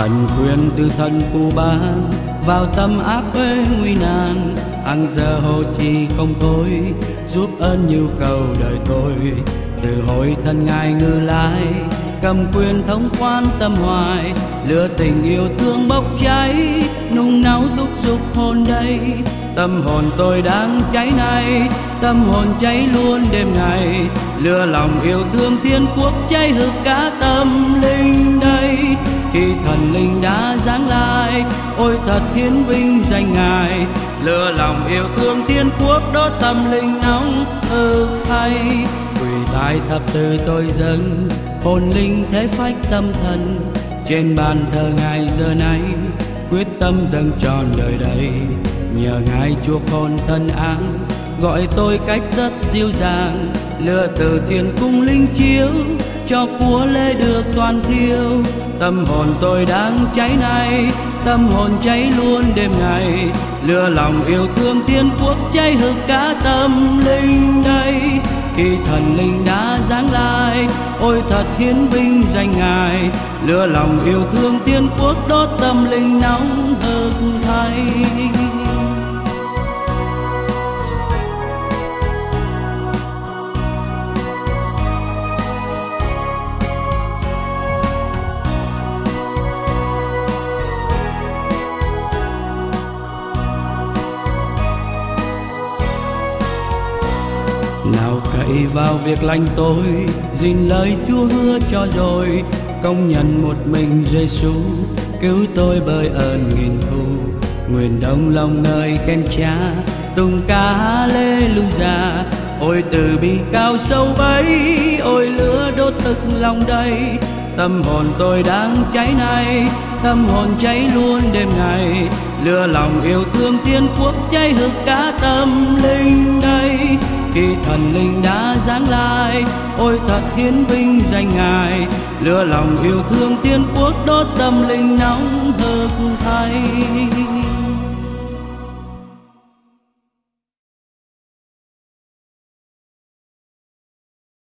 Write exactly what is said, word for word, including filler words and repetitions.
Thần quyền từ thần phù ban vào tâm áp ê nguy nan, ăn giờ hồ chi không thôi, giúp ơn nhu cầu đời tôi. Từ hồi thân ngài ngự lái, cầm quyền thống khoan tâm hoài, lửa tình yêu thương bốc cháy, nung nấu thúc giục hồn đây. Tâm hồn tôi đang cháy nay, tâm hồn cháy luôn đêm ngày, lửa lòng yêu thương thiên quốc cháy hực cả tâm linh đây. Khi thần linh đã giáng lại, ôi thật hiến vinh danh ngài, lửa lòng yêu thương thiên quốc đốt tâm linh nóng hực thay. Quỳ tại thập tự tôi dâng, hồn linh thế phách tâm thần, trên bàn thờ ngài giờ này, quyết tâm dâng trọn đời đây. Nhờ ngài chuộc hồn thân áng, gọi tôi cách rất dịu dàng, lửa từ thiên cung linh chiếu, cho của lễ được toàn thiêu. Tâm hồn tôi đang cháy nay, tâm hồn cháy luôn đêm ngày, lửa lòng yêu thương thiên quốc cháy hực cả tâm linh đây. Khi thần linh đã giáng lại, ôi thật hiến vinh danh ngài, lửa lòng yêu thương thiên quốc đốt tâm linh nóng hực thay. Nào cậy vào việc lành tôi, gìn lời Chúa hứa cho rồi, công nhận một mình Giêsu cứu tôi bởi ơn nghìn thu. Nguyện đồng lòng nơi khen Cha, tung ca Hallelujah. Ôi từ bi cao sâu bấy, ôi lửa đốt thực lòng đây. Tâm hồn tôi đang cháy nay, tâm hồn cháy luôn đêm ngày, lửa lòng yêu thương thiên quốc cháy hực cả tâm linh đây. Khi thần linh đã giáng lại, ôi thật hiến vinh danh ngài, lửa lòng yêu thương thiên quốc đốt tâm linh nóng hực thay.